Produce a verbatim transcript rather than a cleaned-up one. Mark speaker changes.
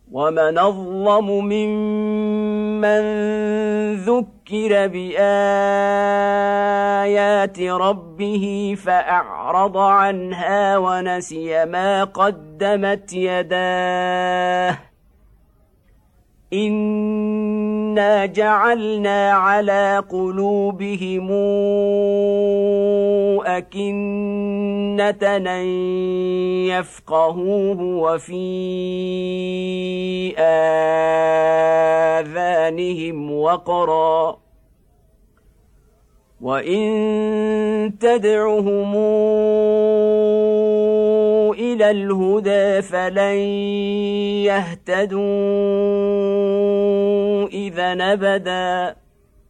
Speaker 1: ومن أظلم ممن ذكر بآيات ربه فأعرض عنها ونسي ما قدمت يداه إنا جعلنا على قلوبهم أكنة أن يفقهوه وفي آذانهم وقرا وإن تدعهم إلى الهدى فلن يهتدوا إذا أبدا